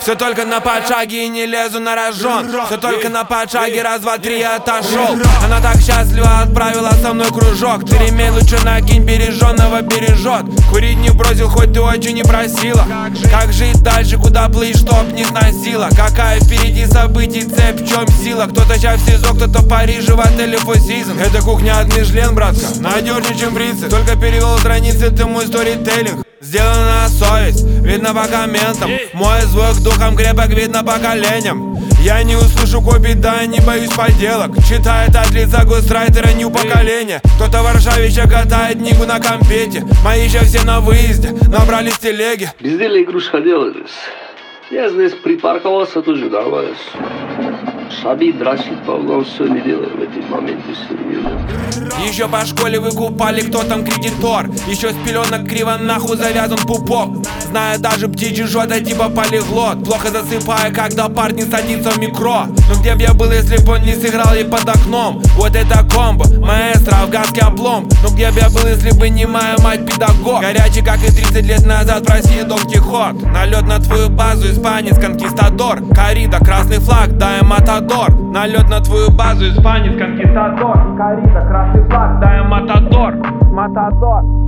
Все только на подшаге и не лезу на рожон. Все только на подшаге, раз, два, три, я отошел. Она так счастлива, отправила со мной кружок. Ты ремень лучше накинь, береженного бережет. Курить не бросил, хоть ты очень не просила. Как жить дальше, куда плыть, чтоб не сносила? Какая впереди событий цепь, в чем сила? Кто-то сейчас в СИЗО, кто-то в Париже, в отеле Four Seasons. Это кухня от Мишлен, братка, надежнее, чем брицы. Только перевел страницы, ты мой сторителлинг. Сделано на совесть, видно по комментам. Мой звук духом крепок, видно по коленям. Я не услышу копий, да, не боюсь поделок. Читает от лица гострайтера нью поколения. Кто-то в Варшаве еще катает книгу на компете. Мои еще все на выезде, набрались телеги. Бездельная игрушка делалась. Я здесь припарковался, тоже нормально. Шабить, дрочить по углам, все не делаю в эти моменты, все не делаю. Еще по школе выкупали, кто там кредитор. Еще с пеленок криво нахуй завязан пупок. Знаю даже птичий жжет, а типа полиглот. Плохо засыпаю, когда парень садится в микро. Но где б я был, если б он не сыграл и под окном? Вот это комбо, маэстро, афганский облом. Но где б я был, если бы не моя мать педагог? Горячий, как и 30 лет назад, прости, Дон Кихот. Налет на твою базу, испанец, конкистадор. Корида, красный флаг, дай матадор. Налет на твою базу, испанец, конкистадор. Корида, красный флаг, дай матадор. Матадор.